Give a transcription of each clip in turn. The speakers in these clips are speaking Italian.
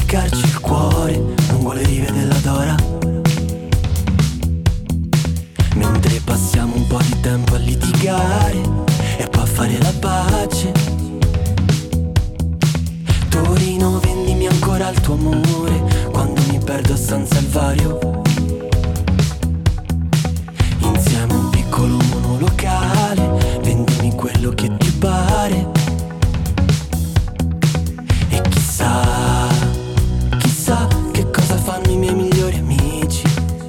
spaccarci il cuore lungo le rive della Dora, mentre passiamo un po' di tempo a litigare e poi a fare la pace. Torino, vendimi ancora il tuo amore quando mi perdo a San Salvario. Insieme a un piccolo monolocale, vendimi quello che ti pare. E chissà, chissà che cosa fanno i miei migliori amici.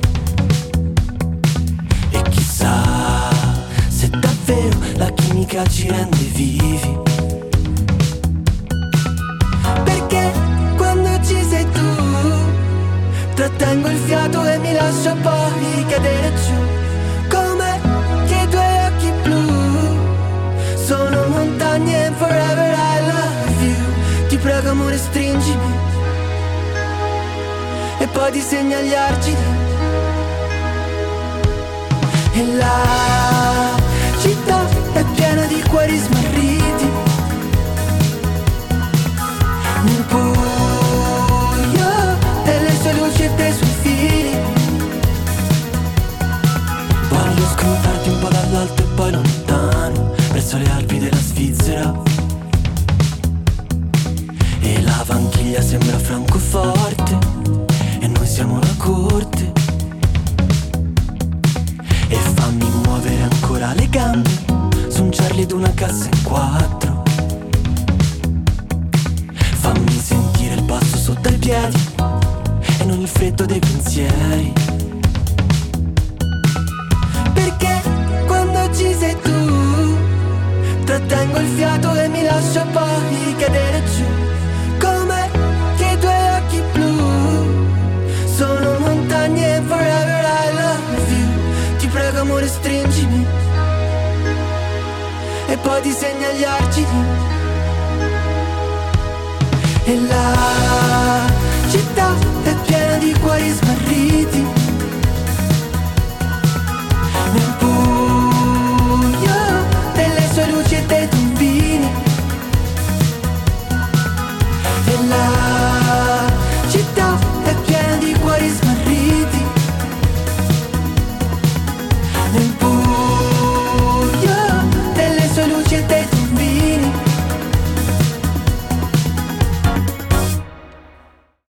E chissà se davvero la chimica ci rende vivi. Perché quando ci sei tu trattengo il fiato e mi lascio poi cadere giù, come che i tuoi occhi blu sono montagne and forever I love you. Ti prego amore stringimi e poi disegna gli argini. E la città è piena di cuori smarriti, nel buio delle sue luci e dei suoi fili. Voglio scrutarti un po' dall'alto e poi lontano, verso le Alpi della Svizzera. E la vanchiglia sembra Francoforte e noi siamo la corte. E fammi muovere ancora le gambe su un Charlie ed una cassa in quattro. Fammi sentire il passo sotto i piedi e non il freddo dei pensieri. Perché quando ci sei tu trattengo il fiato e mi lascio poi cadere giù, come che i tuoi occhi blu sono montagne and forever I love you. Ti prego amore stringimi e poi disegna gli argini. E la